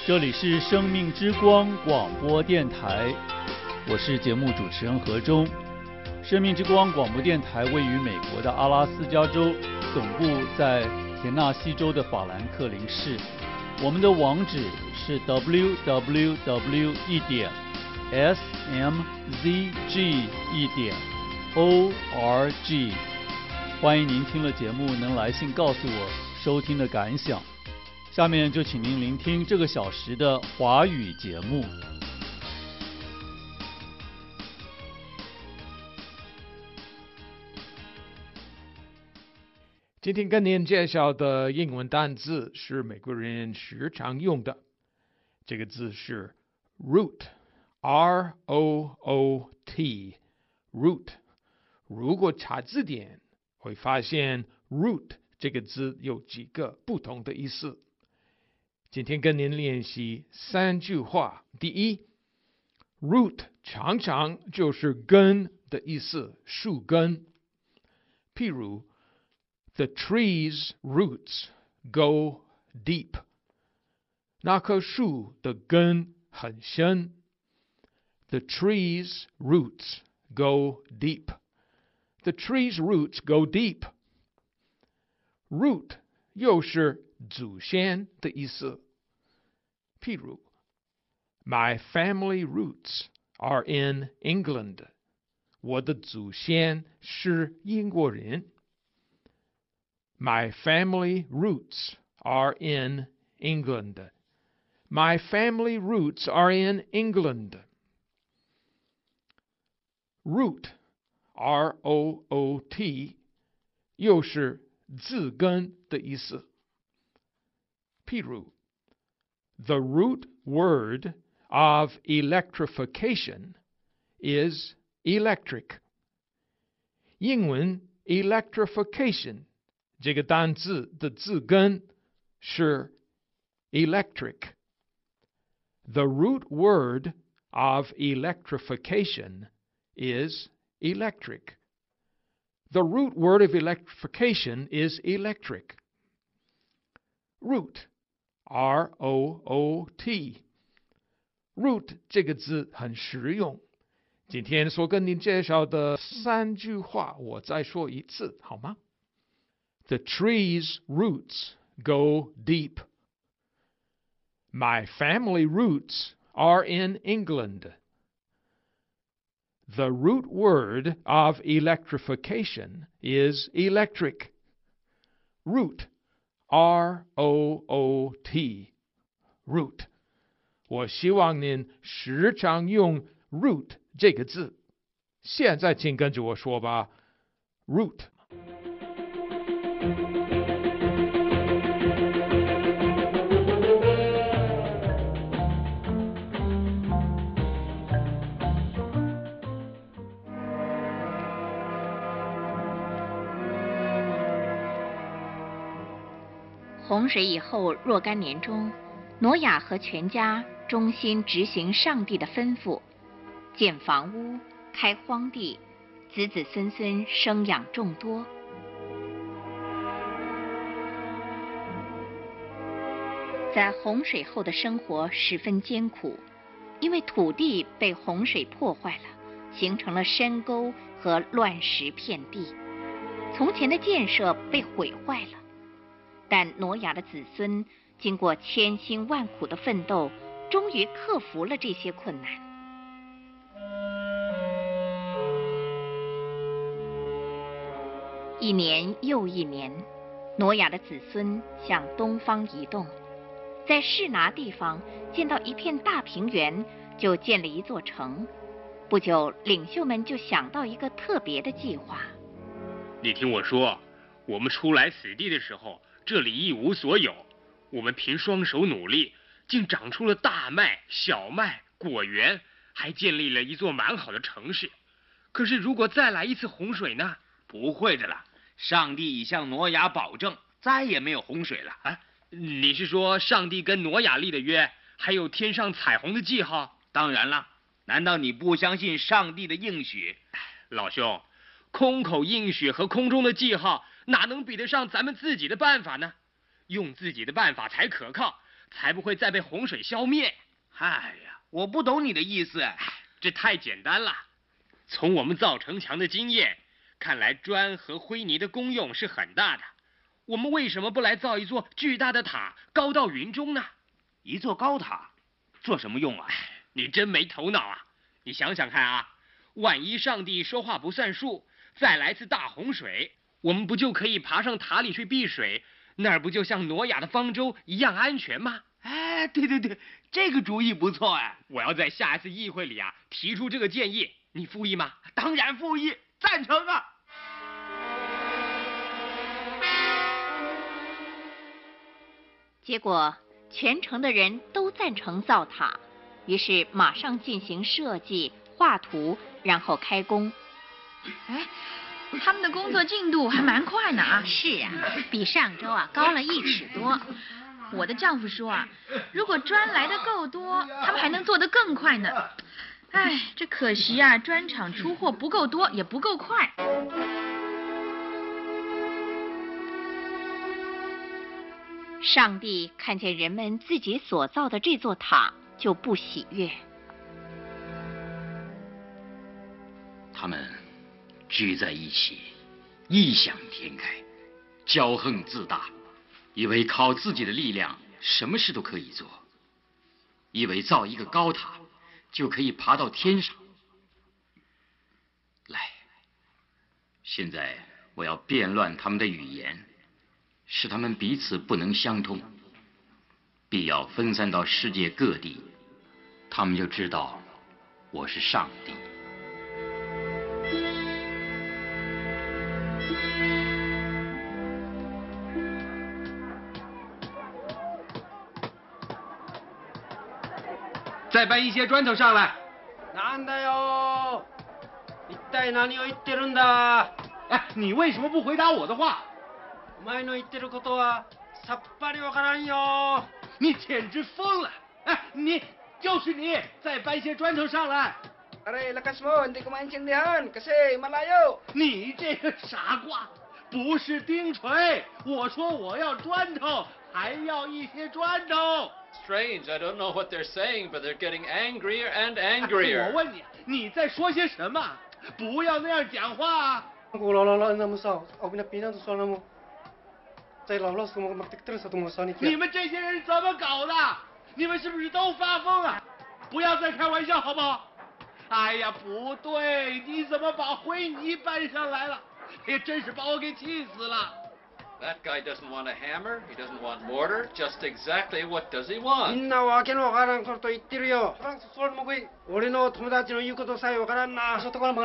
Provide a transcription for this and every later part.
这里是生命之光广播电台，我是节目主持人何忠。生命之光广播电台位于美国的阿拉斯加州，总部在田纳西州的法兰克林市。我们的网址是 www.smzg.org。欢迎您听了节目能来信告诉我收听的感想。下面就请您聆听这个小时的华语节目。 今天跟您介绍的英文单字是美国人时常用的，这个字是 root，R-O-O-T， root。如果查字典，会发现 root 这个字有几个不同的意思。今天跟您练习3句话。第一 ，root 常常就是根的意思，树根。譬如 The tree's roots go deep， 那棵树的根很深。The tree's roots go deep. The tree's roots go deep. Root 又是祖先的意思。譬如 My family roots are in England. 我的祖先是英国人。My family roots are in England. My family roots are in England. Root, R-O-O-T, 又是字根的意思。譬如 The root word of electrification is electric. 英文 electrification 这个单字的字根是 electric. The root word of electrification is electric. The root word of electrification is electric. Root, R-O-O-T. Root 这个字很实用。今天所跟您介绍的3句话，我再说一次，好吗？ The tree's roots go deep. My family roots are in England. The root word of electrification is electric. Root, R-O-O-T, root. 我希望您时常用 root 这个字。现在请跟着我说吧 ，root。 洪水以后若干年中，挪亚和全家忠心执行上帝的吩咐，建房屋，开荒地，子子孙孙生养众多。在洪水后的生活十分艰苦，因为土地被洪水破坏了，形成了深沟和乱石遍地，从前的建设被毁坏了。但挪亚的子孙经过千辛万苦的奋斗，终于克服了这些困难。一年又一年，挪亚的子孙向东方移动，在示拿地方见到一片大平原，就建了一座城。不久，领袖们就想到一个特别的计划。 你听我说，我们出来此地的时候，这里一无所有，我们凭双手努力，竟长出了大麦、小麦、果园，还建立了一座蛮好的城市。可是如果再来一次洪水呢？ 不会的啦，上帝已向挪亚保证，再也没有洪水了。 啊，你是说上帝跟挪亚立的约，还有天上彩虹的记号？ 当然了，难道你不相信上帝的应许？ 老兄，空口应许和空中的记号哪能比得上咱们自己的办法呢？用自己的办法才可靠， 才不会再被洪水消灭。 哎呀，我不懂你的意思。 这太简单了。从我们造城墙的经验看来，砖和灰泥的功用是很大的。我们为什么不来造一座巨大的塔，高到云中呢？ 一座高塔，做什么用啊？ 你真没头脑啊！你想想看啊，万一上帝说话不算数，再来次大洪水，我们不就可以爬上塔里去避水？那儿不就像挪亚的方舟一样安全吗？ 哎，对，这个主意不错哎！ 我要在下一次议会里啊提出这个建议，你复议吗？ 当然复议，赞成啊！ 结果全城的人都赞成造塔，于是马上进行设计、画图，然后开工。 哎，他们的工作进度还蛮快呢啊！ 是啊，比上周啊高了1尺多。 我的丈夫说啊，如果砖来的够多，他们还能做得更快呢。哎，这可惜啊，砖厂出货不够多，也不够快。 上帝看见人们自己所造的这座塔，就不喜悦。 他们聚在一起，异想天开，骄横自大，以为靠自己的力量什么事都可以做，以为造一个高塔就可以爬到天上。来，现在我要变乱他们的语言，使他们彼此不能相通，必要分散到世界各地，他们就知道我是上帝。 再搬一些砖头上来。 なんだよ。一体何を言ってるんだ。 哎，你为什么不回答我的话？ お前の言ってることはさっぱりわからんよ。 你简直疯了！哎，就是你，再搬些砖头上来。 Aray, lakas mo, hindi ko maintindihan kasi malayo. 你这个傻瓜，不是钉锤，我说我要砖头，还要一些砖头。 Strange, I don't know what they're saying, but they're getting angrier and angrier. 我问你，你在说些什么？不要那样讲话。你们这些人怎么搞的？你们是不是都发疯了？不要再开玩笑好不好？哎呀，不对，你怎么把灰泥搬上来了？哎呀，真是把我给气死了。 That guy doesn't want a hammer, he doesn't want mortar, just exactly what does he want? みんなわけのわからんこと言ってるよ。俺の友達の言うことさえわからんな。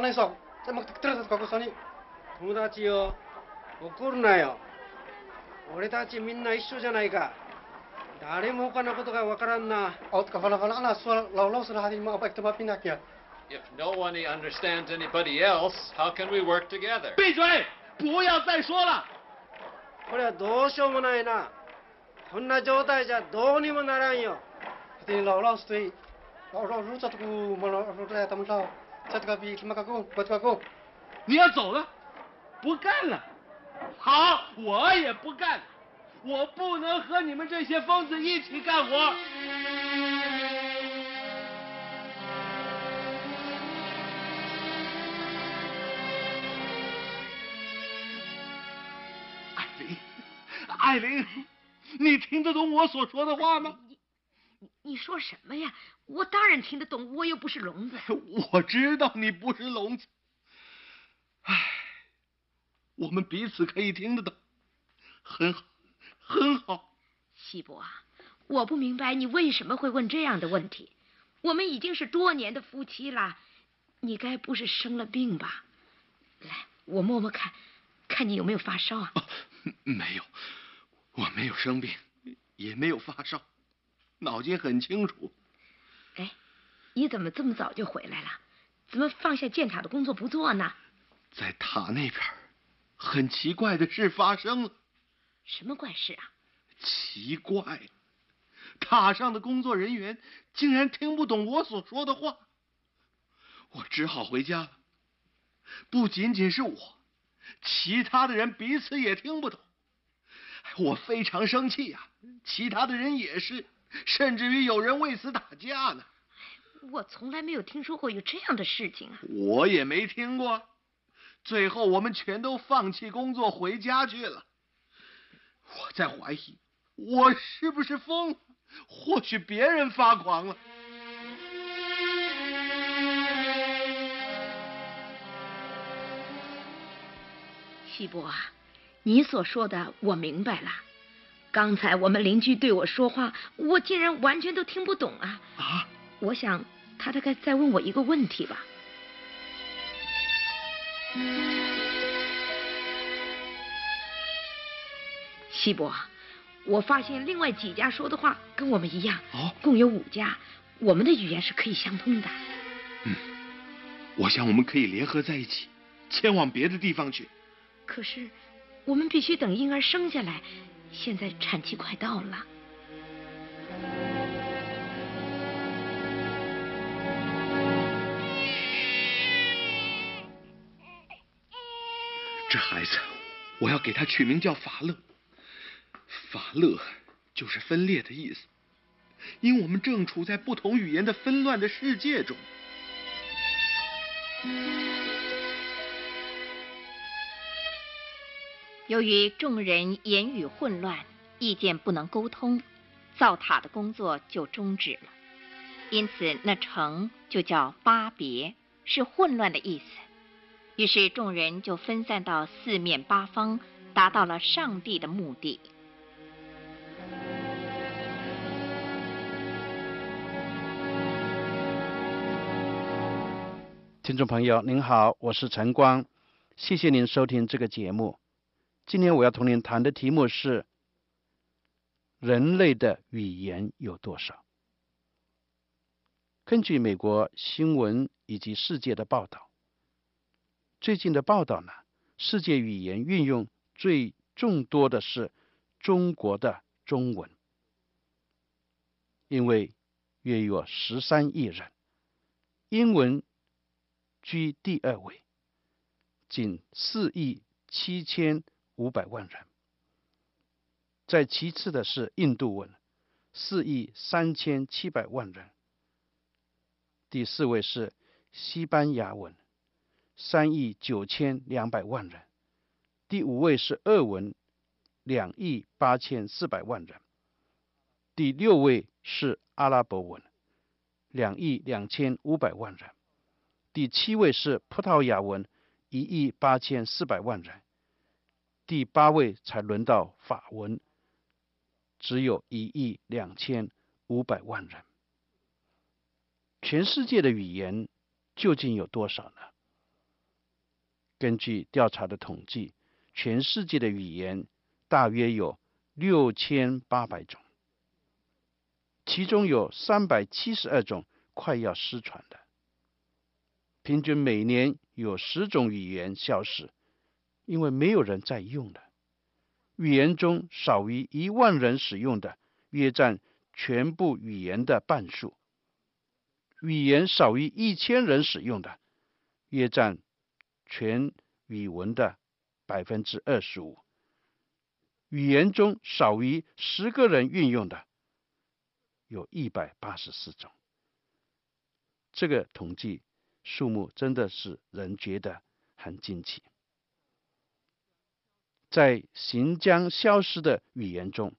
友達よ、怒るなよ。俺たちみんな一緒じゃないか。誰も他のことがわからんな。 If no one understands anybody else, how can we work together? 闭嘴！不要再说了。 これはどうしようもないな。こんな状態じゃどうにもならんよ。 你要走了？不干了？好，我也不干了。我不能和你们这些疯子一起干活。艾琳，你听得懂我所说的话吗？ 你说什么呀？我当然听得懂，我又不是聋子。 我知道你不是聋子。唉，我们彼此可以听得懂，很好，很好。 西伯啊，我不明白你为什么会问这样的问题。我们已经是多年的夫妻了，你该不是生了病吧？来，我摸摸看，看你有没有发烧啊？ 没有。我没有生病，也没有发烧，脑筋很清楚。 哎，你怎么这么早就回来了？怎么放下建塔的工作不做呢？ 在塔那边，很奇怪的事发生了。 什么怪事啊？ 奇怪，塔上的工作人员竟然听不懂我所说的话，我只好回家了。不仅仅是我，其他的人彼此也听不懂。我非常生气呀，其他的人也是。 甚至于有人为此打架呢。 我从来没有听说过有这样的事情啊！ 我也没听过。最后我们全都放弃工作回家去了。我在怀疑，我是不是疯了？或许别人发狂了。 西伯啊，你所说的我明白了。刚才我们邻居对我说话，我竟然完全都听不懂啊！ 啊？ 我想他大概在问我一个问题吧。西伯，我发现另外几家说的话跟我们一样，共有5家，我们的语言是可以相通的。 我想我们可以联合在一起，前往别的地方去。 可是我们必须等婴儿生下来，现在产期快到了。 这孩子，我要给他取名叫法乐。法乐就是分裂的意思，因我们正处在不同语言的纷乱的世界中。 由于众人言语混乱，意见不能沟通，造塔的工作就终止了。因此那城就叫巴别，是混乱的意思。于是众人就分散到4面8方，达到了上帝的目的。 听众朋友您好，我是陈光，谢谢您收听这个节目。今天我要同您谈的题目是人类的语言有多少。根据美国新闻以及世界的报道，最近的报道呢，世界语言运用最众多的是中国的中文，因为约有13亿人，英文居第2位，仅4亿7500万人。在其次的是印度文，4亿3700万人。第4位是西班牙文，3亿9200万人。第5位是俄文，2亿8400万人。第6位是阿拉伯文，2亿2500万人。第7位是葡萄牙文，1亿8400万人。第8位才轮到法文，只有1亿2500万人。全世界的语言究竟有多少呢？根据调查的统计，全世界的语言大约有6800种，其中有372种快要失传的。平均每年有10种语言消失，因为没有人在用了。语言中少于1万人使用的，约占全部语言的半数；语言少于1000人使用的，约占全语文的25%；语言中少于10个人运用的，有184种。这个统计数目真的是人觉得很惊奇。在行将消失的语言中，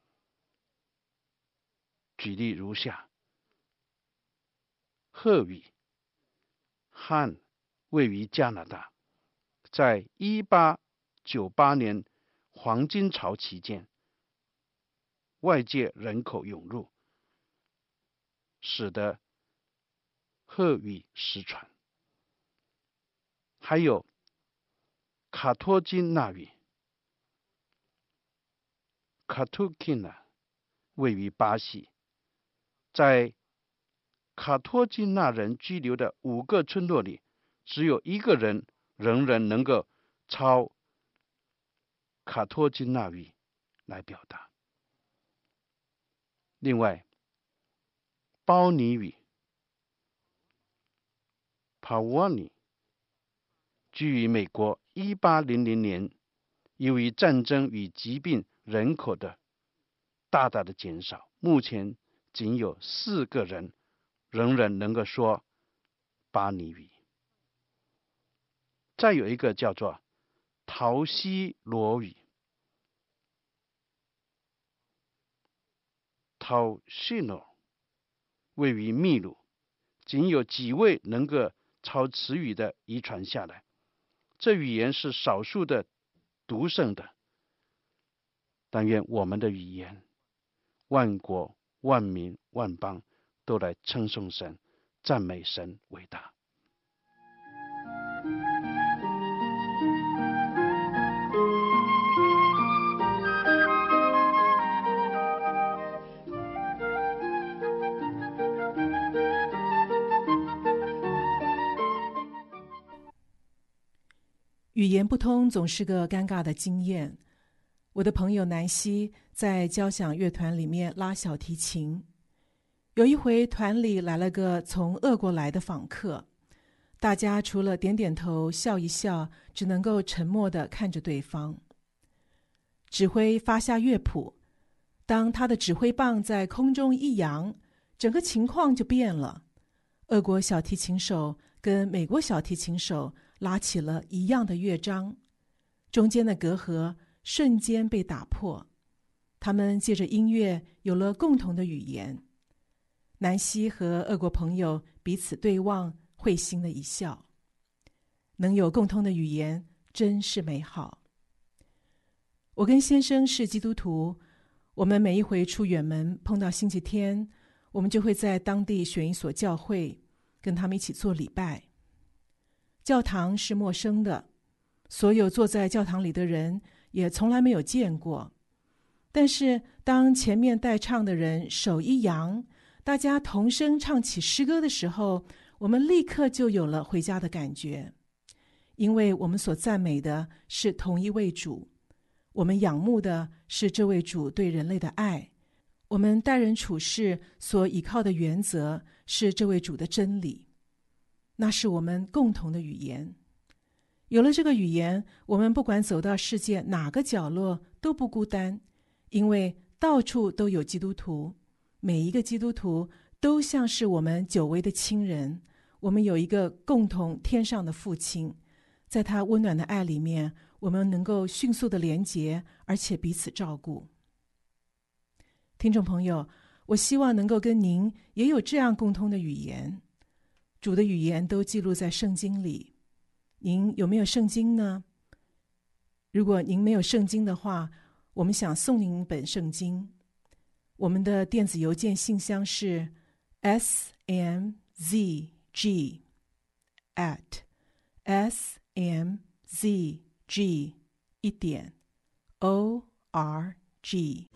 举例如下：荷语、汉位于加拿大，在1898年黄金潮期间，外界人口涌入，使得荷语失传。还有卡托金纳语 Katukinna 位于巴西，在卡托金纳人居留的5个村落里，只有1个人仍然能够抄卡托金纳语来表达。另外，包尼语 Pawani 居于美国1800年，由于战争与疾病，人口的大大的减少，目前仅有4个人仍然能够说巴尼语。再有一个叫做陶西罗语 Tausino， 位于秘鲁，仅有几位能够抄此语的遗传下来。这语言是少数的独生的，但愿我们的语言万国万民万邦都来称颂神，赞美神伟大。 语言不通总是个尴尬的经验。我的朋友南希在交响乐团里面拉小提琴，有一回团里来了个从俄国来的访客，大家除了点点头笑一笑，只能够沉默地看着对方。指挥发下乐谱，当他的指挥棒在空中一扬，整个情况就变了。俄国小提琴手跟美国小提琴手拉起了一样的乐章，中间的隔阂瞬间被打破，他们借着音乐有了共同的语言。南希和俄国朋友彼此对望，会心的一笑。能有共通的语言真是美好。我跟先生是基督徒，我们每一回出远门碰到星期天，我们就会在当地选一所教会，跟他们一起做礼拜。教堂是陌生的，所有坐在教堂里的人也从来没有见过。但是当前面带唱的人手一扬，大家同声唱起诗歌的时候，我们立刻就有了回家的感觉，因为我们所赞美的是同一位主，我们仰慕的是这位主对人类的爱，我们待人处事所依靠的原则是这位主的真理。那是我们共同的语言。有了这个语言，我们不管走到世界哪个角落都不孤单，因为到处都有基督徒，每一个基督徒都像是我们久违的亲人。我们有一个共同天上的父亲，在他温暖的爱里面，我们能够迅速的连结，而且彼此照顾。听众朋友，我希望能够跟您也有这样共通的语言。主的语言都记录在圣经里，您有没有圣经呢？如果您没有圣经的话，我们想送您一本圣经。我们的电子邮件信箱是 smzg@smzg.org。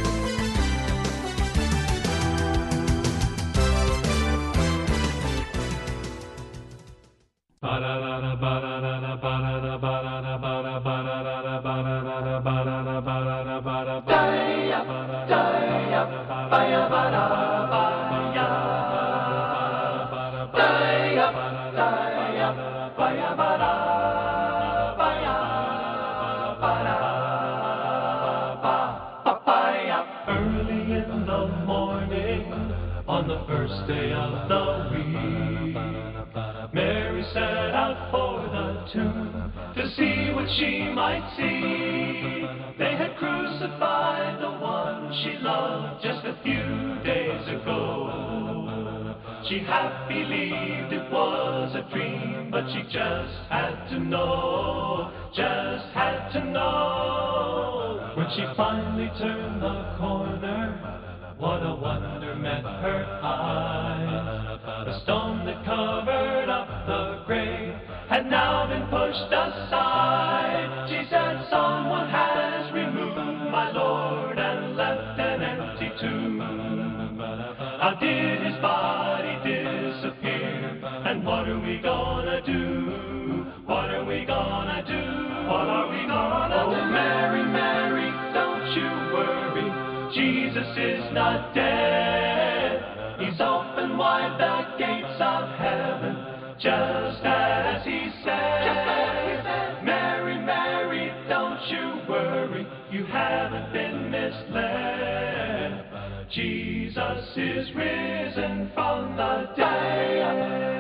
Early in the morning, on the first day of the week, Mary set out for the tomb to see what she might see. They had crucified the one she loved just a few days ago. She half believed it was a dream, but she just had to know, just had to know. When she finally turned the corner, what a wonder met her eye. The stone that covered up the grave had now been pushed aside. She said, someone has removed my Lord and left an empty tomb. How did his body disappear? And what are we gonna do? What are we gonna do? What are we gonna do? Mary, Mary, don't you worry, Jesus is not dead. He's opened wide the gates of heaven, just as he said. Mary, Mary, don't you worry, you haven't been misled. Jesus Jesus is risen from the dead.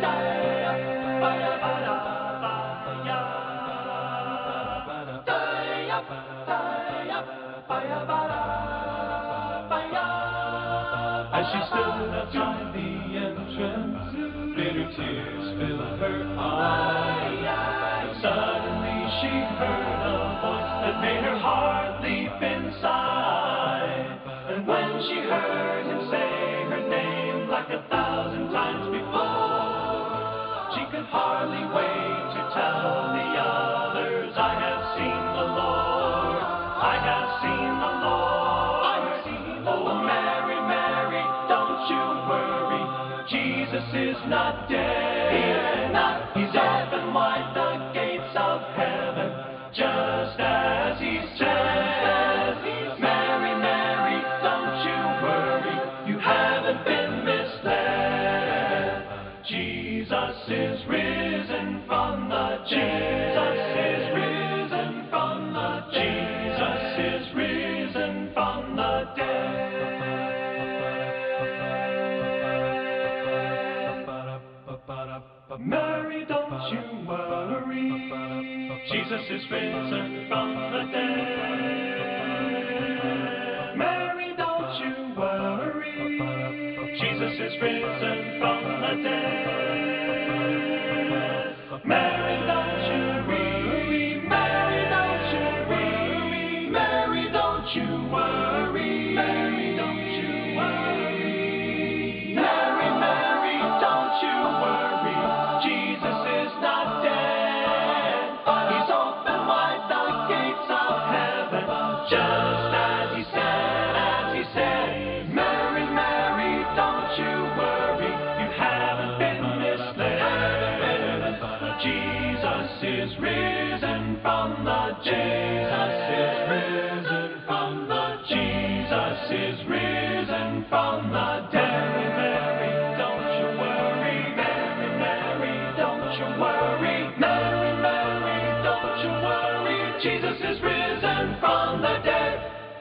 As she stood outside the entrance, bitter tears filled her eyes. Suddenly she heard a voice that made her heart leap inside. And when she heard him say her name like 1,000 times before, she could hardly wait to tell the others, I have seen the Lord, I have seen the Lord, I have seen the Lord. Oh, Mary, Mary, don't you worry, Jesus is not dead. He's not, he's opened wide the gates of heaven, just as he said. Mary, Mary, don't you worry, you haven't been misled. Jesus is risen from the dead. Jesus is risen from the dead. Jesus is risen from the dead. Mary, don't you worry, Jesus is risen from the dead. Mary, don't you worry, Jesus is risen from the dead. Mary, don't you worry, Mary, don't you worry, Mary, don't you worry, Mary, don't you worry, Mary, Mary, don't you worry, Jesus is not dead. He's opened wide the gates of heaven, just as he said, Mary, Mary, don't you worry, you haven't been misled. Jesus is risen from the Jesus is risen from the Jesus is risen from the dead. Mary, don't you worry, Mary, Mary, don't you worry, Mary, Mary, don't you worry, Jesus is risen from the dead.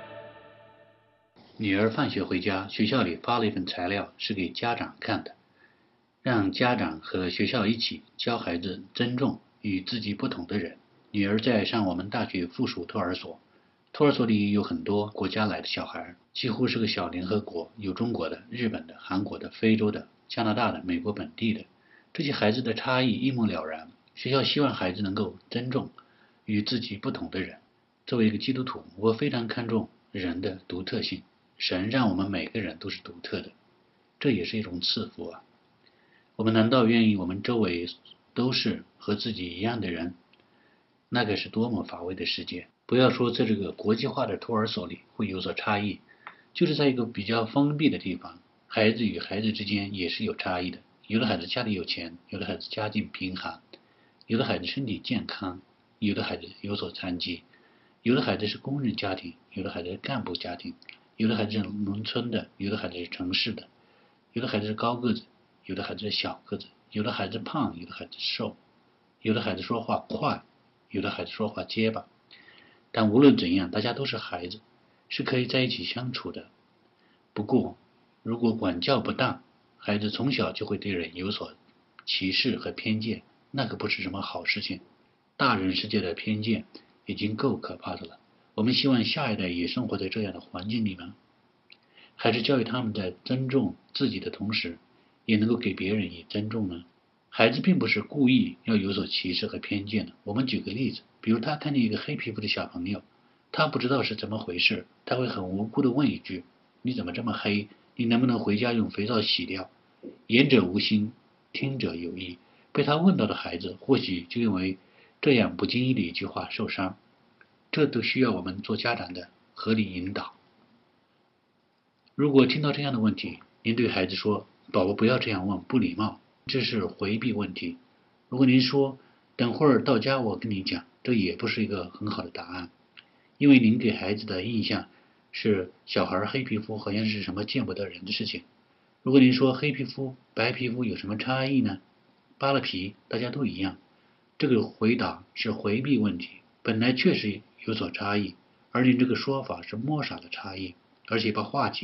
女儿放学回家，学校里发了一份材料，是给家长看的，让家长和学校一起教孩子尊重与自己不同的人。女儿在上我们大学附属托儿所，托儿所里有很多国家来的小孩，几乎是个小联合国，有中国的、日本的、韩国的、非洲的、加拿大的、美国本地的，这些孩子的差异一目了然。学校希望孩子能够尊重与自己不同的人。作为一个基督徒，我非常看重人的独特性，神让我们每个人都是独特的，这也是一种赐福啊。我们难道愿意我们周围都是和自己一样的人？那个是多么乏味的世界。不要说在这个国际化的托儿所里会有所差异，就是在一个比较封闭的地方，孩子与孩子之间也是有差异的。有的孩子家里有钱，有的孩子家境贫寒，有的孩子身体健康，有的孩子有所残疾，有的孩子是工人家庭，有的孩子是干部家庭，有的孩子是农村的，有的孩子是城市的，有的孩子是高个子，有的孩子是小个子，有的孩子胖，有的孩子瘦，有的孩子说话快，有的孩子说话结巴。但无论怎样，大家都是孩子，是可以在一起相处的。不过如果管教不当，孩子从小就会对人有所歧视和偏见，那可不是什么好事情。大人世界的偏见已经够可怕的了，我们希望下一代也生活在这样的环境里吗？还是教育他们在尊重自己的同时，也能够给别人以尊重呢？孩子并不是故意要有所歧视和偏见的。我们举个例子，比如他看见一个黑皮肤的小朋友，他不知道是怎么回事，他会很无辜地问一句，你怎么这么黑？你能不能回家用肥皂洗掉？言者无心，听者有意。被他问到的孩子或许就因为这样不经意的一句话受伤，这都需要我们做家长的合理引导。如果听到这样的问题，您对孩子说，宝宝不要这样问，不礼貌，这是回避问题。如果您说，等会儿到家我跟你讲，这也不是一个很好的答案，因为您给孩子的印象是小孩黑皮肤好像是什么见不得人的事情。如果您说黑皮肤白皮肤有什么差异呢？扒了皮大家都一样，这个回答是回避问题，本来确实有所差异，而您这个说法是抹杀的差异，而且把话题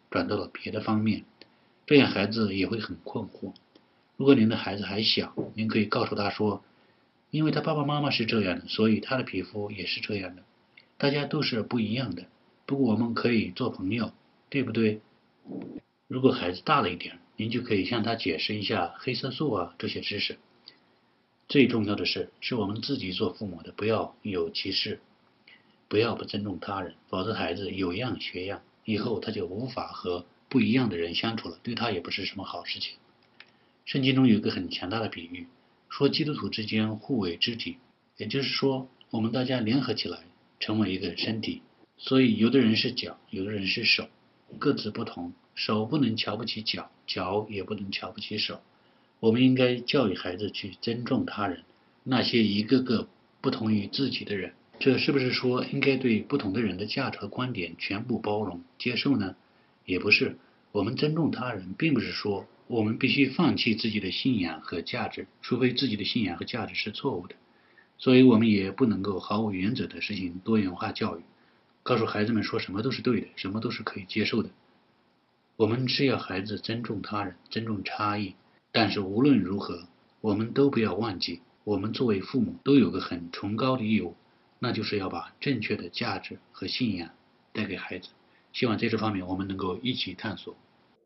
转到了别的方面，这样孩子也会很困惑。如果您的孩子还小，您可以告诉他说，因为他爸爸妈妈是这样的，所以他的皮肤也是这样的，大家都是不一样的，不过我们可以做朋友，对不对？如果孩子大了一点，您就可以向他解释一下黑色素啊这些知识。最重要的是我们自己做父母的不要有歧视，不要不尊重他人，否则孩子有样学样，以后他就无法和不一样的人相处了，对他也不是什么好事情。圣经中有一个很强大的比喻，说基督徒之间互为肢体，也就是说我们大家联合起来成为一个身体。所以有的人是脚，有的人是手，各自不同，手不能瞧不起脚，脚也不能瞧不起手。我们应该教育孩子去尊重他人，那些一个个不同于自己的人。这是不是说应该对不同的人的价值和观点全部包容接受呢？也不是。我们尊重他人并不是说我们必须放弃自己的信仰和价值，除非自己的信仰和价值是错误的。所以我们也不能够毫无原则的实行多元化教育，告诉孩子们说什么都是对的，什么都是可以接受的。我们是要孩子尊重他人，尊重差异，但是无论如何，我们都不要忘记，我们作为父母都有个很崇高的义务，那就是要把正确的价值和信仰带给孩子。希望在这方面我们能够一起探索。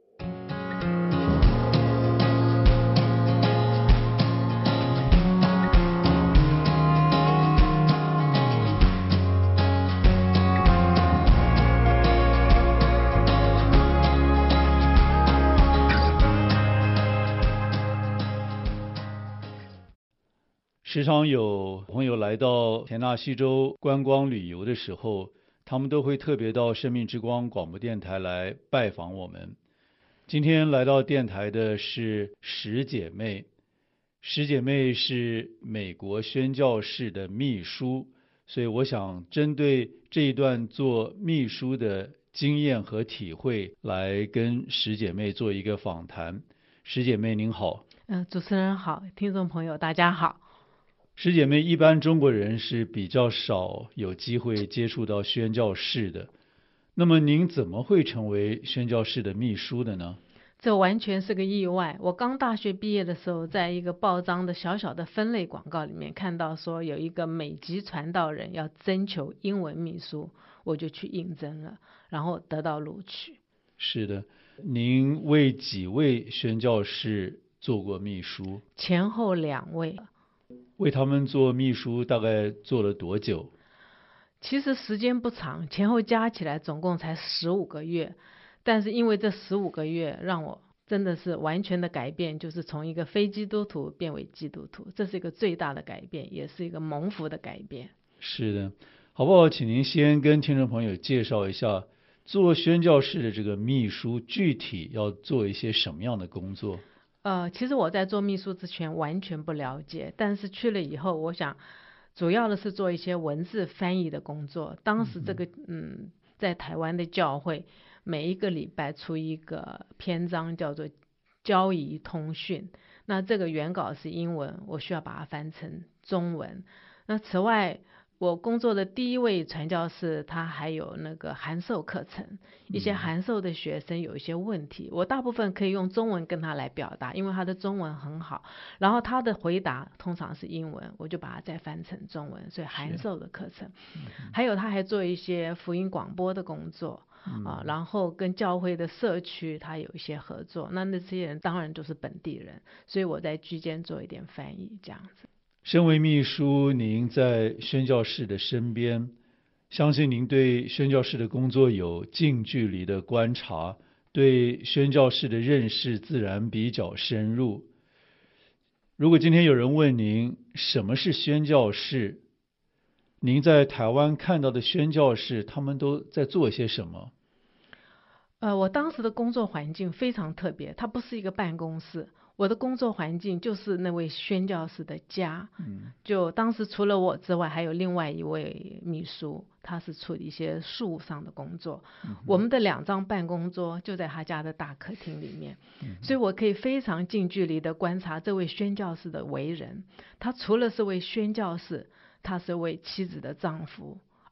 时常有朋友来到田纳西州观光旅游的时候，他们都会特别到生命之光广播电台来拜访我们。今天来到电台的是十姐妹，十姐妹是美国宣教士的秘书，所以我想针对这一段做秘书的经验和体会来跟十姐妹做一个访谈。十姐妹您好。 主持人好，听众朋友大家好。 十姐妹，一般中国人是比较少有机会接触到宣教士的，那么您怎么会成为宣教士的秘书的呢？ 这完全是个意外。我刚大学毕业的时候，在一个报章的小小的分类广告里面看到说有一个美籍传道人要征求英文秘书，我就去应征了，然后得到录取。 是的，您为几位宣教士做过秘书？ 前后2位。 为他们做秘书大概做了多久？ 其实时间不长，前后加起来总共才15个月，但是因为这15个月让我真的是完全的改变，就是从一个非基督徒变为基督徒，这是一个最大的改变，也是一个蒙福的改变。 是的，好不好？请您先跟听众朋友介绍一下做宣教士的这个秘书具体要做一些什么样的工作。 其实我在做秘书之前完全不了解，但是去了以后，我想主要的是做一些文字翻译的工作。当时这个在台湾的教会每一个礼拜出一个篇章叫做交易通讯，那这个原稿是英文，我需要把它翻成中文。那此外我工作的第一位传教士，他还有那个函授课程，一些函授的学生有一些问题，我大部分可以用中文跟他来表达，因为他的中文很好，然后他的回答通常是英文，我就把它再翻成中文，所以函授的课程。还有他还做一些福音广播的工作然后跟教会的社区他有一些合作，那些人当然就是本地人，所以我在居间做一点翻译这样子。 身为秘书，您在宣教士的身边，相信您对宣教士的工作有近距离的观察，对宣教士的认识自然比较深入。如果今天有人问您什么是宣教士，您在台湾看到的宣教士他们都在做些什么？ 我当时的工作环境非常特别，它不是一个办公室，我的工作环境就是那位宣教士的家。就当时除了我之外，还有另外一位秘书，他是处理一些事务上的工作。我们的2张办公桌就在他家的大客厅里面，所以我可以非常近距离的观察这位宣教士的为人。他除了是位宣教士，他是位妻子的丈夫，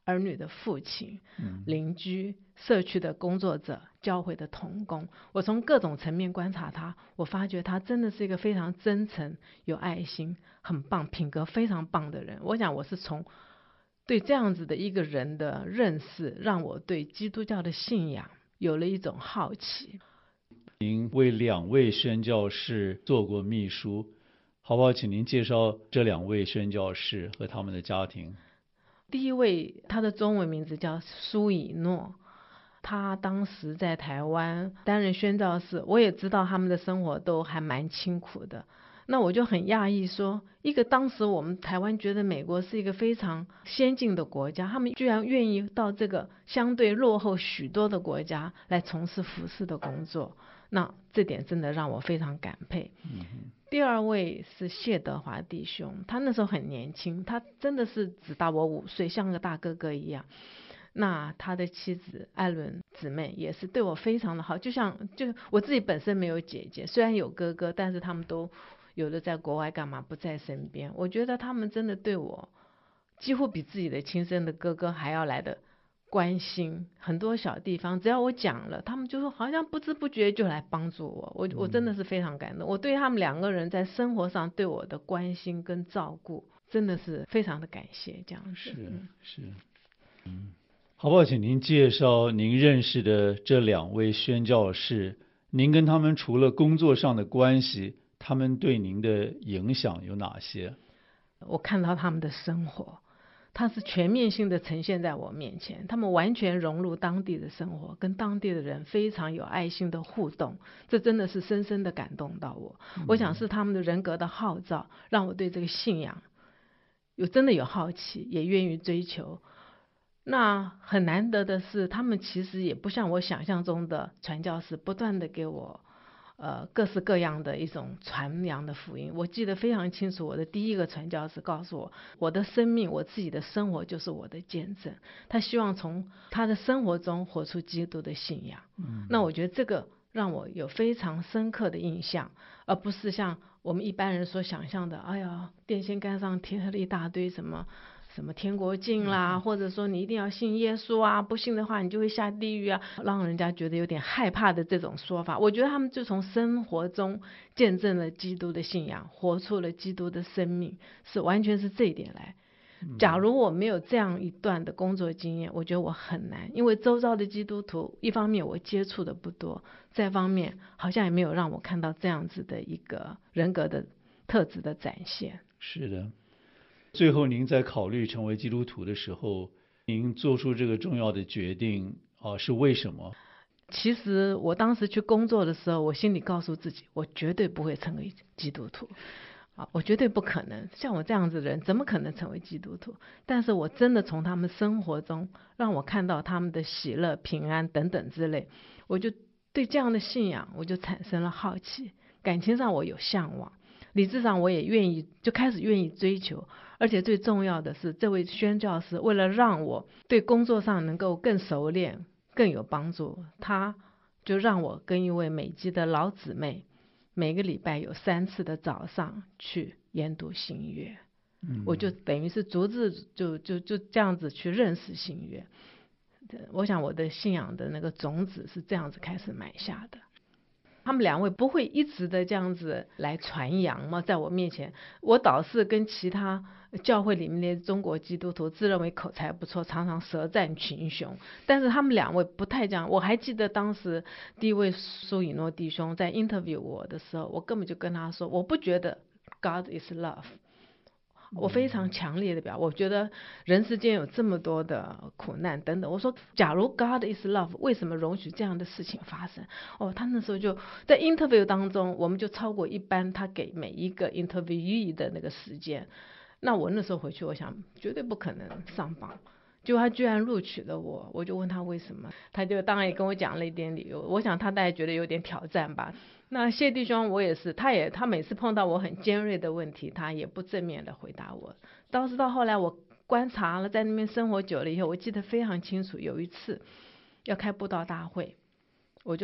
儿女的父亲、邻居、社区的工作者、教会的同工。我从各种层面观察他，我发觉他真的是一个非常真诚、有爱心、很棒、品格非常棒的人。我想我是从对这样子的一个人的认识，让我对基督教的信仰有了一种好奇。 您为2位宣教士做过秘书，好不好？请您介绍这2位宣教士和他们的家庭。 第一位，他的中文名字叫苏以诺，他当时在台湾担任宣教士，我也知道他们的生活都还蛮清苦的。那我就很讶异说，一个当时我们台湾觉得美国是一个非常先进的国家，他们居然愿意到这个相对落后许多的国家来从事服事的工作，那这点真的让我非常感佩。第二位是谢德华弟兄，他那时候很年轻，他真的是只大我5岁，像个大哥哥一样。那他的妻子艾伦姊妹也是对我非常的好，就我自己本身没有姐姐，虽然有哥哥，但是他们都有的在国外干嘛不在身边。我觉得他们真的对我几乎比自己的亲生的哥哥还要来的关心，很多小地方只要我讲了，他们就说好像不知不觉就来帮助我。我真的是非常感动，我对他们2个人在生活上对我的关心跟照顾真的是非常的感谢。这样子是好不好？请您介绍您认识的这2位宣教士，您跟他们除了工作上的关系，他们对您的影响有哪些？ 我看到他们的生活，它是全面性的呈现在我面前，他们完全融入当地的生活，跟当地的人非常有爱心的互动，这真的是深深的感动到我。我想是他们的人格的号召，让我对这个信仰真的有好奇，也愿意追求。那很难得的是，他们其实也不像我想象中的传教士，不断的给我各式各样的一种传扬的福音。我记得非常清楚，我的第一个传教士告诉我，我的生命，我自己的生活就是我的见证。他希望从他的生活中活出基督的信仰。那我觉得这个让我有非常深刻的印象，而不是像我们一般人所想象的，哎呀，电线杆上贴了一大堆什么天国镜啦，或者说你一定要信耶稣啊，不信的话你就会下地狱啊，让人家觉得有点害怕的这种说法。我觉得他们就从生活中见证了基督的信仰，活出了基督的生命，完全是这一点来。假如我没有这样一段的工作经验，我觉得我很难，因为周遭的基督徒一方面我接触的不多，再一方面好像也没有让我看到这样子的一个人格的特质的展现。 是的。最后您在考虑成为基督徒的时候，您做出这个重要的决定是为什么？ 其实我当时去工作的时候，我心里告诉自己，我绝对不会成为基督徒，我绝对不可能，像我这样子的人怎么可能成为基督徒？但是我真的从他们生活中让我看到他们的喜乐、平安等等之类，我就对这样的信仰我就产生了好奇，感情上我有向往，理智上我也开始愿意追求。而且最重要的是，这位宣教师为了让我对工作上能够更熟练、更有帮助，他就让我跟一位美籍的老姊妹，每个礼拜有3次的早上去研读新约。我就等于是逐字就这样子去认识新约。我想我的信仰的那个种子是这样子开始埋下的。他们2位不会一直的这样子来传扬吗？在我面前，我倒是跟其他教会里面的中国基督徒自认为口才不错，常常舌战群雄，但是他们2位不太这样。我还记得当时第一位苏以诺弟兄在 interview 我的时候，我根本就跟他说，我不觉得 God is love。我非常强烈的表，我觉得人世间有这么多的苦难等等。我说，假如 God is love， 为什么容许这样的事情发生？他那时候就在 interview 当中，我们就超过一般他给每一个 interviewee 的那个时间。那我那时候回去，我想绝对不可能上榜。结果他居然录取了我，我就问他为什么，他就当然也跟我讲了一点理由。我想他大概觉得有点挑战吧。那谢弟兄我也是，他每次碰到我很尖锐的问题，他也不正面的回答我。倒是到后来我观察了，在那边生活久了以后，我记得非常清楚，有一次要开布道大会，我就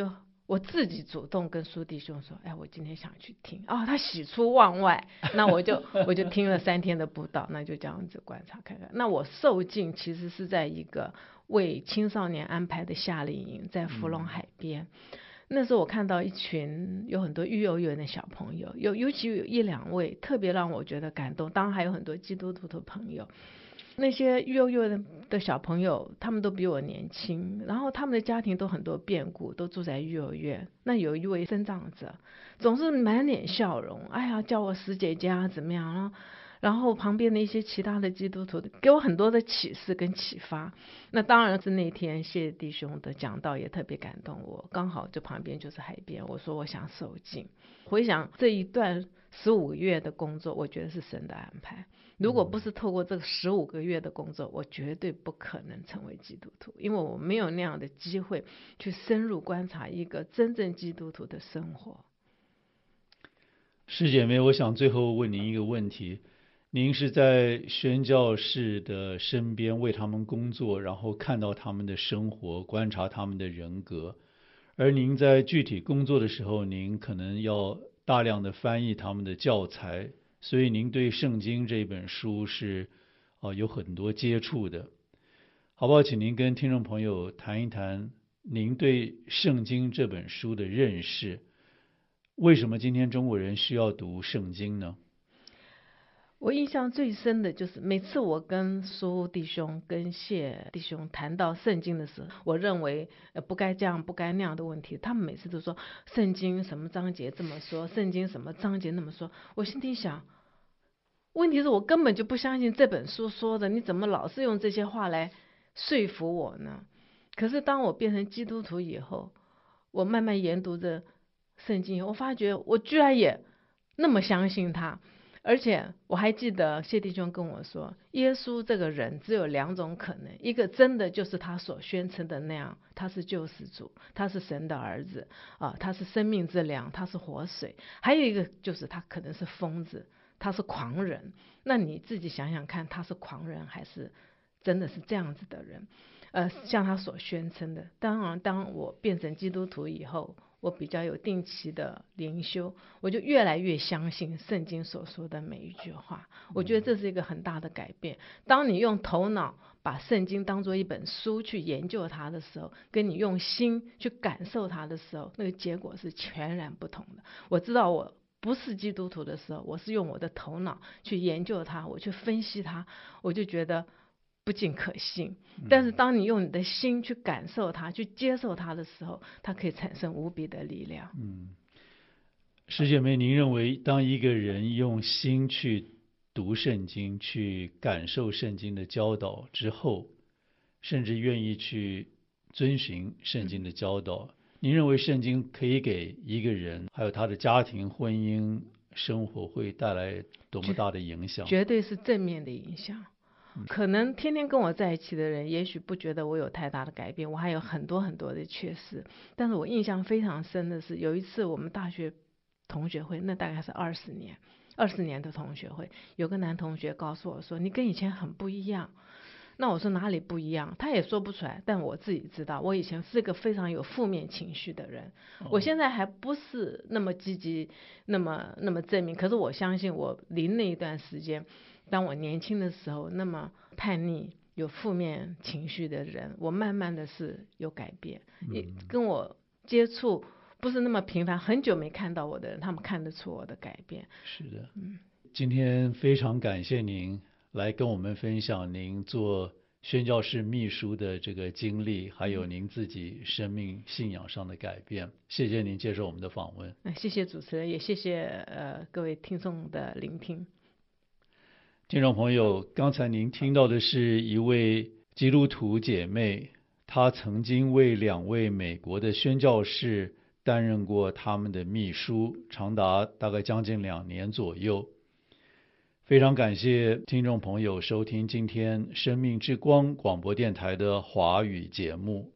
我自己主动跟苏弟兄说，我今天想去听他喜出望外，那我就听了3天的布道，那就这样子观察看看。那我受尽其实是在一个为青少年安排的夏令营，在福隆海边。那时候我看到一群有很多育幼院的小朋友，尤其有1-2位特别让我觉得感动，当然还有很多基督徒的朋友。那些育幼院的小朋友，他们都比我年轻，然后他们的家庭都很多变故，都住在育幼院。那有一位生长者，总是满脸笑容，叫我石姐姐啊，怎么样啊？然后旁边的一些其他的基督徒给我很多的启示跟启发。那当然是那天谢弟兄的讲道也特别感动我，刚好这旁边就是海边，我说我想受浸。回想这一段15个月的工作，我觉得是神的安排。如果不是透过这个15个月的工作，我绝对不可能成为基督徒，因为我没有那样的机会去深入观察一个真正基督徒的生活。 师姐妹，我想最后问您一个问题，您是在宣教士的身边为他们工作，然后看到他们的生活，观察他们的人格，而您在具体工作的时候，您可能要大量的翻译他们的教材，所以您对圣经这本书是有很多接触的，好不好？请您跟听众朋友谈一谈您对圣经这本书的认识，为什么今天中国人需要读圣经呢？ 我印象最深的就是每次我跟苏弟兄跟谢弟兄谈到圣经的时候，我认为不该这样不该那样的问题，他们每次都说圣经什么章节这么说，圣经什么章节那么说。我心里想，问题是我根本就不相信这本书说的，你怎么老是用这些话来说服我呢？可是当我变成基督徒以后，我慢慢研读着圣经，我发觉我居然也那么相信他。而且我还记得谢弟兄跟我说，耶稣这个人只有2种可能，一个真的就是他所宣称的那样，他是救世主，他是神的儿子他是生命之粮，他是活水；还有一个就是他可能是疯子，他是狂人。那你自己想想看，他是狂人还是真的是这样子的人？像他所宣称的。当然当我变成基督徒以后，我比较有定期的灵修，我就越来越相信圣经所说的每一句话。我觉得这是一个很大的改变。当你用头脑把圣经当作一本书去研究它的时候，跟你用心去感受它的时候，那个结果是全然不同的。我知道我不是基督徒的时候，我是用我的头脑去研究它，我去分析它，我就觉得不尽可信。但是当你用你的心去感受它，去接受它的时候，它可以产生无比的力量。 师姐妹，您认为当一个人用心去读圣经，去感受圣经的教导之后，甚至愿意去遵循圣经的教导，您认为圣经可以给一个人还有他的家庭、婚姻、生活会带来多么大的影响？ 绝对是正面的影响。可能天天跟我在一起的人也许不觉得我有太大的改变，我还有很多很多的缺失。但是我印象非常深的是，有一次我们大学同学会，那大概是20年的同学会，有个男同学告诉我说，你跟以前很不一样。那我说哪里不一样？他也说不出来，但我自己知道，我以前是个非常有负面情绪的人，我现在还不是那么积极，那么正面。可是我相信我临那一段时间，当我年轻的时候那么叛逆有负面情绪的人，我慢慢的是有改变。也跟我接触不是那么频繁，很久没看到我的人，他们看得出我的改变。 是的，今天非常感谢您来跟我们分享您做宣教士秘书的这个经历，还有您自己生命信仰上的改变。谢谢您接受我们的访问。 谢谢主持人，也谢谢各位听众的聆听。 听众朋友，刚才您听到的是一位基督徒姐妹，她曾经为2位美国的宣教士担任过他们的秘书，长达大概将近2年左右。非常感谢听众朋友收听今天生命之光广播电台的华语节目。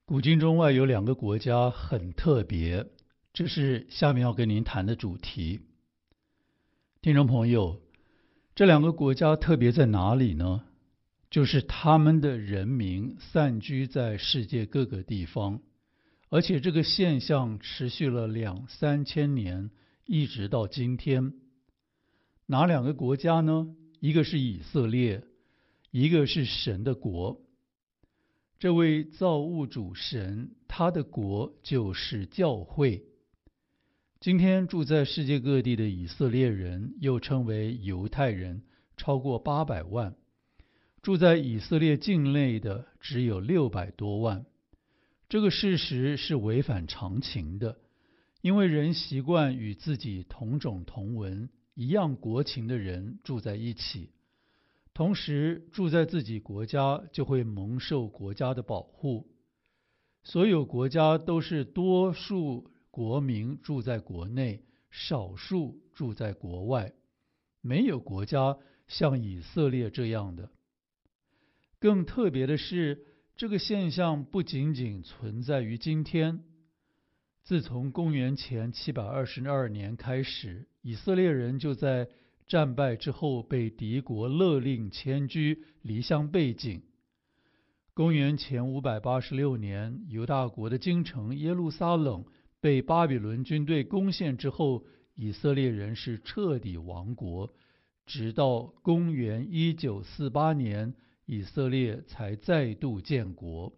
古今中外有两个国家很特别，这是下面要跟您谈的主题。听众朋友，这两个国家特别在哪里呢？就是他们的人民散居在世界各个地方，而且这个现象持续了2-3千年，一直到今天。哪两个国家呢？一个是以色列，一个是神的国。这位造物主神，他的国就是教会。今天住在世界各地的以色列人，又称为犹太人，超过800万。住在以色列境内的只有600多万。这个事实是违反常情的，因为人习惯与自己同种同文、一样国情的人住在一起。同时，住在自己国家就会蒙受国家的保护。所有国家都是多数国民住在国内，少数住在国外。没有国家像以色列这样的。更特别的是，这个现象不仅仅存在于今天。自从公元前722年开始，以色列人就在战败之后被敌国勒令迁居，离乡背井。公元前586年，犹大国的京城耶路撒冷被巴比伦军队攻陷之后，以色列人是彻底亡国，直到公元1948年，以色列才再度建国。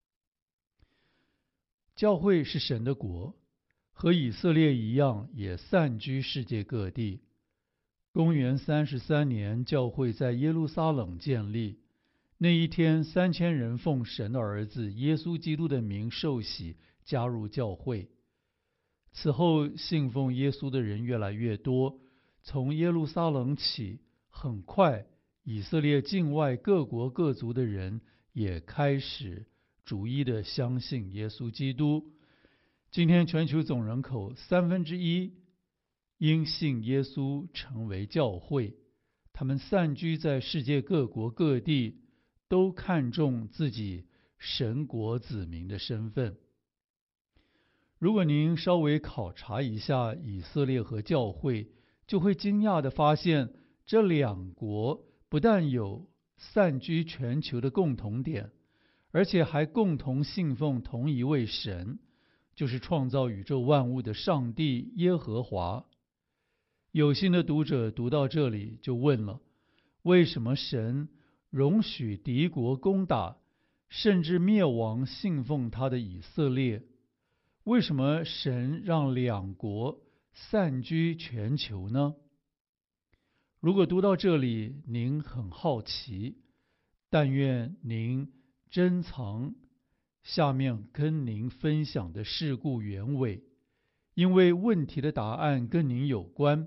教会是神的国，和以色列一样，也散居世界各地。公元33年，教会在耶路撒冷建立。那一天，3000人奉神的儿子耶稣基督的名受洗，加入教会。此后，信奉耶稣的人越来越多。从耶路撒冷起，很快，以色列境外各国各族的人也开始逐一的相信耶稣基督。今天，全球总人口1/3因信耶稣成为教会，他们散居在世界各国各地，都看重自己神国子民的身份。如果您稍微考察一下以色列和教会，就会惊讶地发现，这两国不但有散居全球的共同点，而且还共同信奉同一位神，就是创造宇宙万物的上帝耶和华。有心的读者读到这里就问了，为什么神容许敌国攻打，甚至灭亡信奉他的以色列？为什么神让两国散居全球呢？如果读到这里您很好奇，但愿您珍藏下面跟您分享的事故原委，因为问题的答案跟您有关。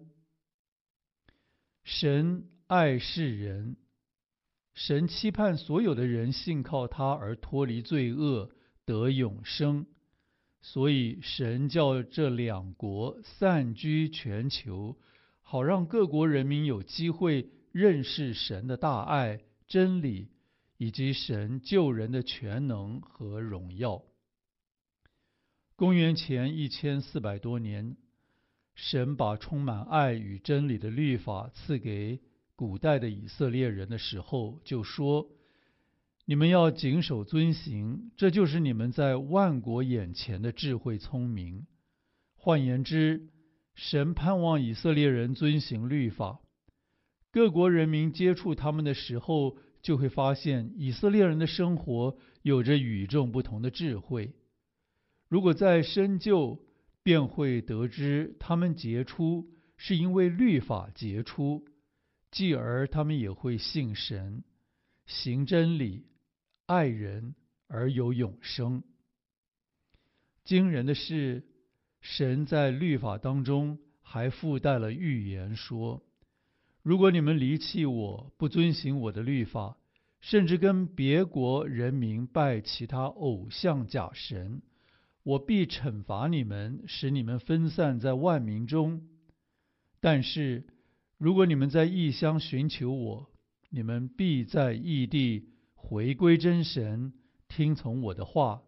神爱世人，神期盼所有的人信靠他而脱离罪恶，得永生。所以神叫这两国散居全球，好让各国人民有机会认识神的大爱、真理，以及神救人的全能和荣耀。公元前1400多年，神把充满爱与真理的律法赐给古代的以色列人的时候，就说：你们要谨守遵行，这就是你们在万国眼前的智慧聪明。换言之，神盼望以色列人遵行律法。各国人民接触他们的时候，就会发现以色列人的生活有着与众不同的智慧。如果再深究，便会得知他们杰出是因为律法杰出，继而他们也会信神，行真理，爱人，而有永生。惊人的是，神在律法当中还附带了预言说，如果你们离弃我，不遵行我的律法，甚至跟别国人民拜其他偶像假神，我必惩罚你们，使你们分散在万民中。但是，如果你们在异乡寻求我，你们必在异地回归真神，听从我的话，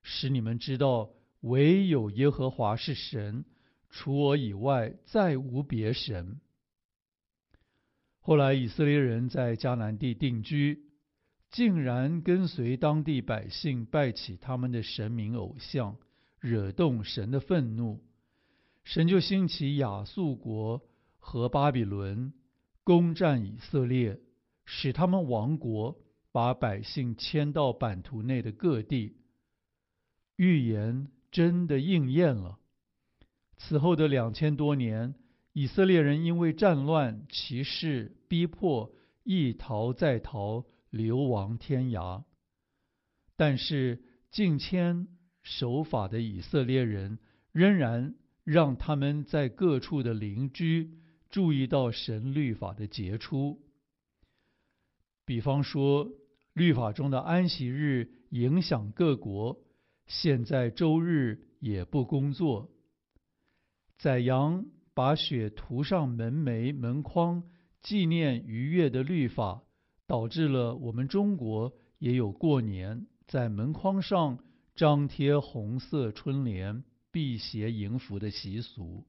使你们知道唯有耶和华是神，除我以外再无别神。后来以色列人在迦南地定居，竟然跟随当地百姓拜起他们的神明偶像，惹动神的愤怒。神就兴起亚述国和巴比伦攻占以色列，使他们亡国，把百姓迁到版图内的各地。预言真的应验了。此后的2000多年，以色列人因为战乱、歧视、逼迫，一逃再逃，流亡天涯。但是敬虔守法的以色列人仍然让他们在各处的邻居注意到神律法的杰出。比方说，律法中的安息日影响各国，现在周日也不工作。宰羊把血涂上门楣、门框，纪念逾越的律法，导致了我们中国也有过年在门框上张贴红色春联、辟邪迎福的习俗。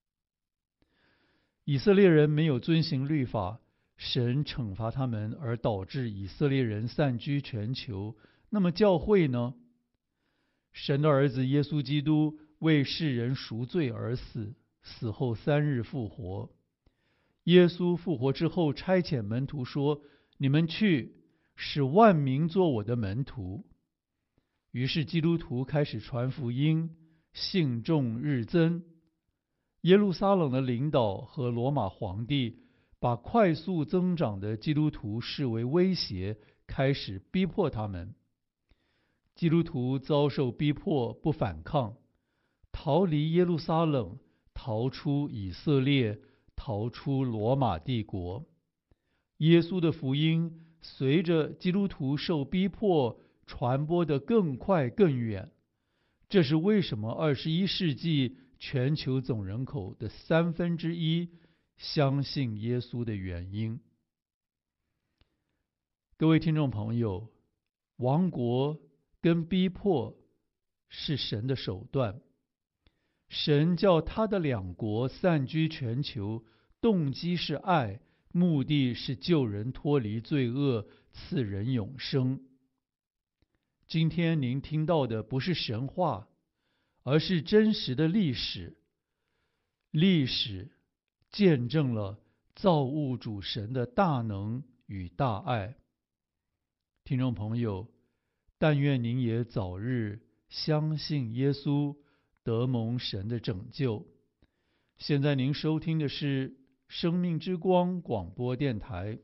以色列人没有遵行律法，神惩罚他们，而导致以色列人散居全球。那么教会呢？神的儿子耶稣基督为世人赎罪而死，死后3日复活。耶稣复活之后，差遣门徒说：“你们去，使万民做我的门徒。”于是基督徒开始传福音，信众日增。耶路撒冷的领导和罗马皇帝把快速增长的基督徒视为威胁，开始逼迫他们。基督徒遭受逼迫，不反抗，逃离耶路撒冷，逃出以色列，逃出罗马帝国。耶稣的福音随着基督徒受逼迫，传播得更快更远。这是为什么21世纪全球总人口的1/3相信耶稣的原因。各位听众朋友，亡国跟逼迫是神的手段。神叫他的2国散居全球，动机是爱，目的是救人脱离罪恶，赐人永生。今天您听到的不是神话，而是真实的历史。历史见证了造物主神的大能与大爱。听众朋友，但愿您也早日相信耶稣，得蒙神的拯救。现在您收听的是生命之光广播电台。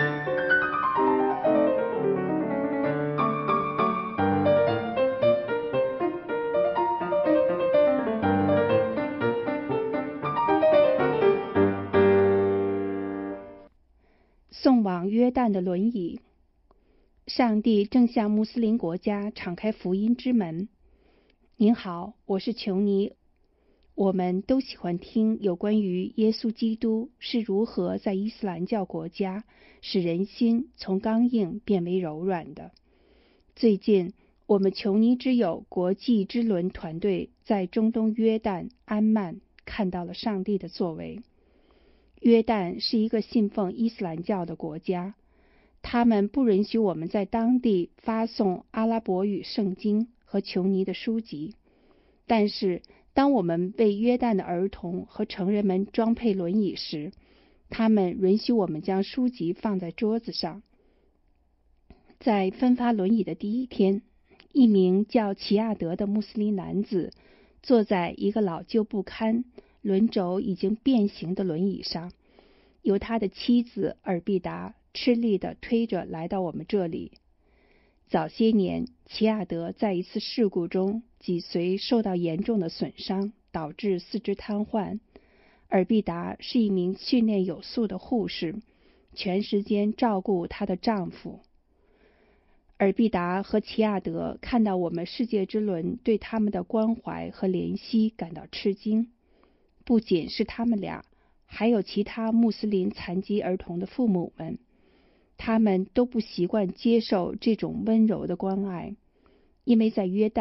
送往约旦的轮椅。上帝正向穆斯林国家敞开福音之门。您好，我是琼尼。我们都喜欢听有关于耶稣基督是如何在伊斯兰教国家使人心从刚硬变为柔软的。最近，我们琼尼之友国际之轮团队在中东约旦安曼看到了上帝的作为。约旦是一个信奉伊斯兰教的国家，他们不允许我们在当地发送阿拉伯语圣经和琼尼的书籍，但是当我们为约旦的儿童和成人们装配轮椅时，他们允许我们将书籍放在桌子上。在分发轮椅的第一天，一名叫齐亚德的穆斯林男子坐在一个老旧不堪、轮轴已经变形的轮椅上，由他的妻子尔必达吃力地推着来到我们这里。早些年，齐亚德在一次事故中脊髓受到严重的损伤，导致四肢瘫痪。尔必达是一名训练有素的护士，全时间照顾她的丈夫。尔必达和齐亚德看到我们世界之轮对他们的关怀和怜惜感到吃惊。不仅是他们俩，还有其他穆斯林残疾儿童的父母们，他们都不习惯接受这种温柔的关爱，因为在约旦，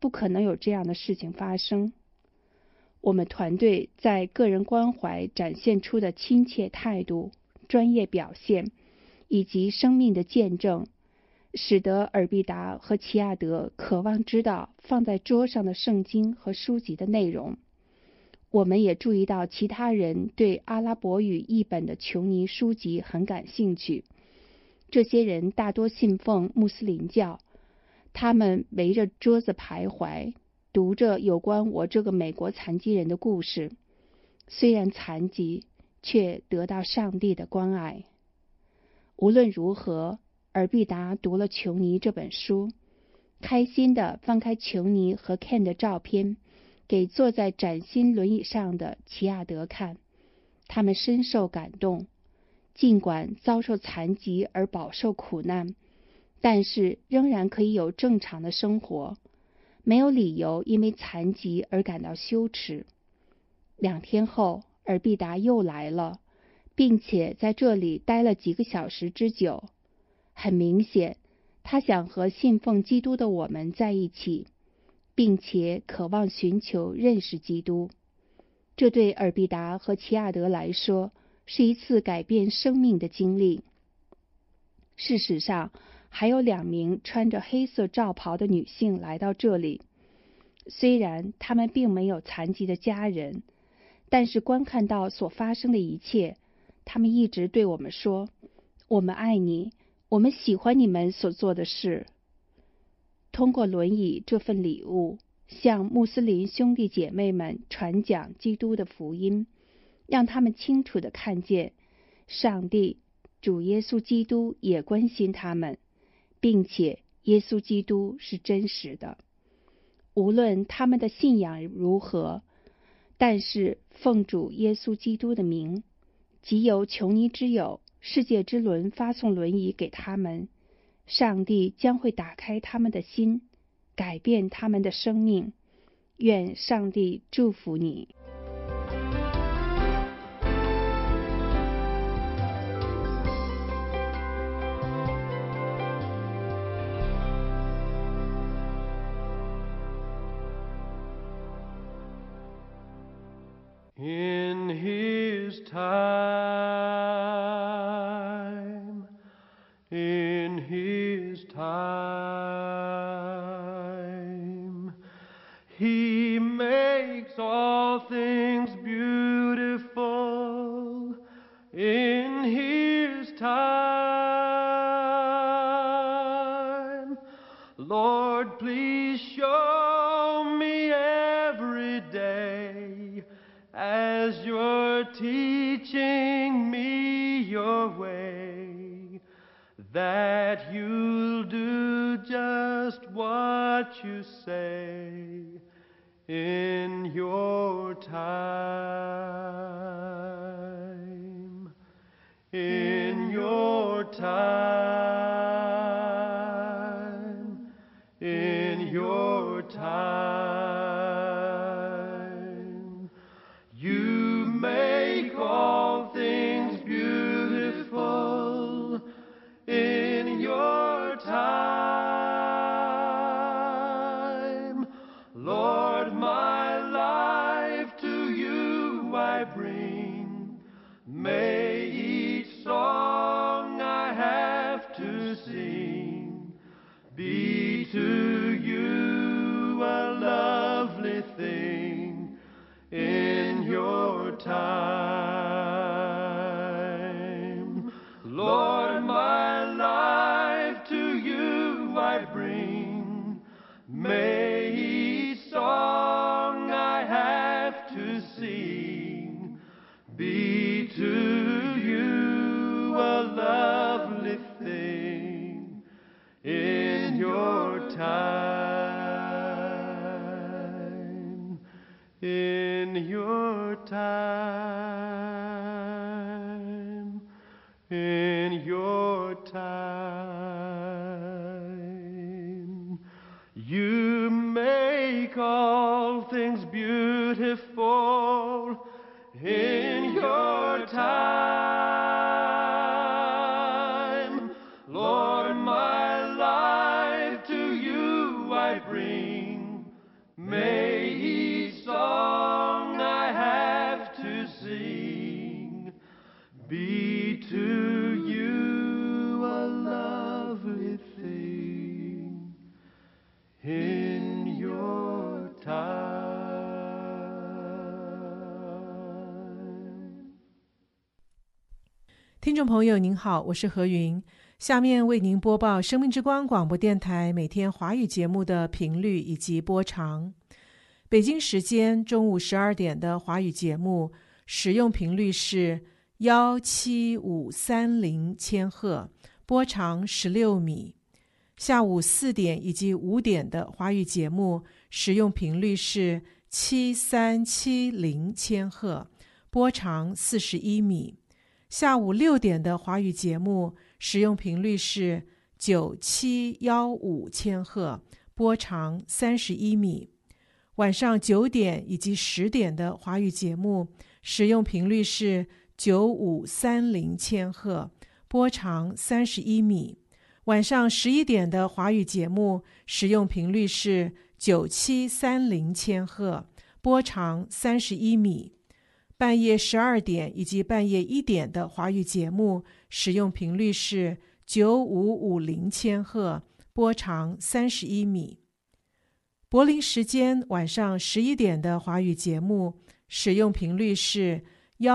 不可能有这样的事情发生。我们团队在个人关怀展现出的亲切态度、专业表现以及生命的见证，使得尔必达和齐亚德渴望知道放在桌上的圣经和书籍的内容。我们也注意到其他人对阿拉伯语译本的琼尼书籍很感兴趣。这些人大多信奉穆斯林教，他们围着桌子徘徊，读着有关我这个美国残疾人的故事。虽然残疾，却得到上帝的关爱。无论如何，尔必达读了琼尼这本书，开心地翻开琼尼和 Ken 的照片，给坐在崭新轮椅上的齐亚德看。他们深受感动，尽管遭受残疾而饱受苦难，但是仍然可以有正常的生活，没有理由因为残疾而感到羞耻。2天后，尔必达又来了，并且在这里待了几个小时之久。很明显，他想和信奉基督的我们在一起，并且渴望寻求认识基督。这对尔必达和齐亚德来说是一次改变生命的经历。事实上，还有2名穿着黑色罩袍的女性来到这里。虽然她们并没有残疾的家人，但是观看到所发生的一切，她们一直对我们说：“我们爱你，我们喜欢你们所做的事。”通过轮椅这份礼物，向穆斯林兄弟姐妹们传讲基督的福音，让他们清楚地看见上帝主耶稣基督也关心他们，并且耶稣基督是真实的。无论他们的信仰如何，但是奉主耶稣基督的名，即由琼尼之友世界之轮发送轮椅给他们，上帝将会打开他们的心，改变他们的生命。愿上帝祝福你。 In his time, in his time, he makes all things beautiful. In his time, Lord, please show me every day as you're teaching me your way, that you'll do just what you say in your time, in your time, in your time. You make all things beautiful in your time. Lord, my life to you I bring. May each song I have to sing be to you a lovely thing in your time. Lord, my life to you I bring. May each song I have to sing be to you a lovely thing in your time, in your time, in your time. You make all things beautiful in your time. Lord, my life to you I bring. 众朋友您好，我是何云，下面为您播报生命之光广播电台每天华语节目的频率以及播长。北京时间中午12点的华语节目使用频率是17530千赫，波长16米。下午4点以及5点的华语节目使用频率是7370千赫，波长41米。下午6点的华语节目使用频率是9715千赫，波长31米。晚上9点以及10点的华语节目使用频率是9530千赫，波长31米。晚上11点的华语节目使用频率是9730千赫，波长31米。半夜12点以及半夜1点的华语节目使用频率是9550千赫，波长31米。柏林时间晚上11点的华语节目使用频率是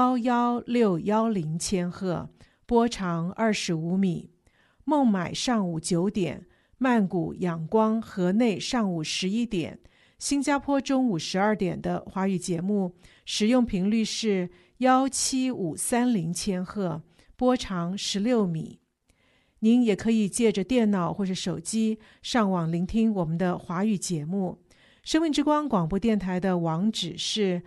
11610千赫，波长25米。孟买上午9点，曼谷、仰光、河内上午11点，新加坡中午12点的华语节目使用频率是17530千赫，波长16米。您也可以借着电脑或是手机上网聆听我们的华语节目。生命之光广播电台的网址是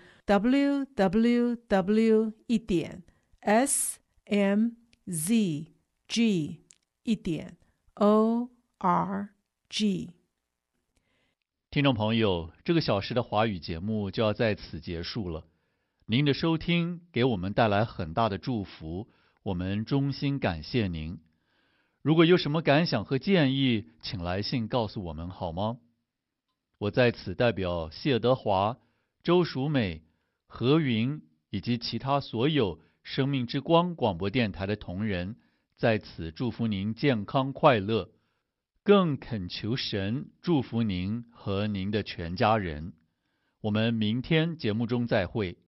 www.smzg.org。 听众朋友，这个小时的华语节目就要在此结束了。您的收听给我们带来很大的祝福，我们衷心感谢您。如果有什么感想和建议，请来信告诉我们好吗？我在此代表谢德华、周淑美、何云以及其他所有生命之光广播电台的同仁，在此祝福您健康快乐，更恳求神祝福您和您的全家人。我们明天节目中再会。